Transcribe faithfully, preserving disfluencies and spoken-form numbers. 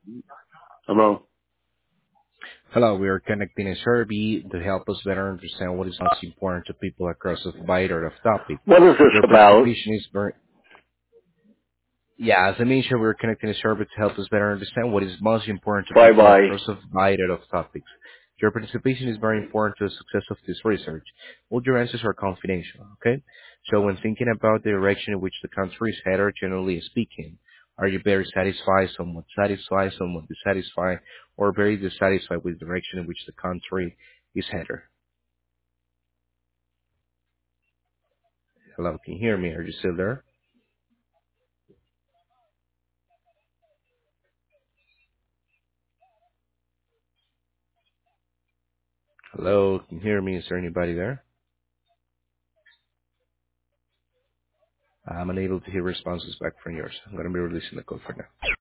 Hello. Hello, we are connecting a survey to help us better understand what is most important to people across a variety of topics. What is this Your about? participation is very, yeah, as I mentioned, we're connecting a survey to help us better understand what is most important to Bye people bye. across a variety of topics. Your participation is very important to the success of this research. All your answers are confidential, okay? So when thinking about the direction in which the country is headed, generally speaking, are you very satisfied, somewhat satisfied, somewhat dissatisfied, or very dissatisfied with the direction in which the country is headed? Hello, can you hear me? Are you still there? Hello, can you hear me? Is there anybody there? I'm unable to hear responses back from yours. I'm going to be releasing the code for now.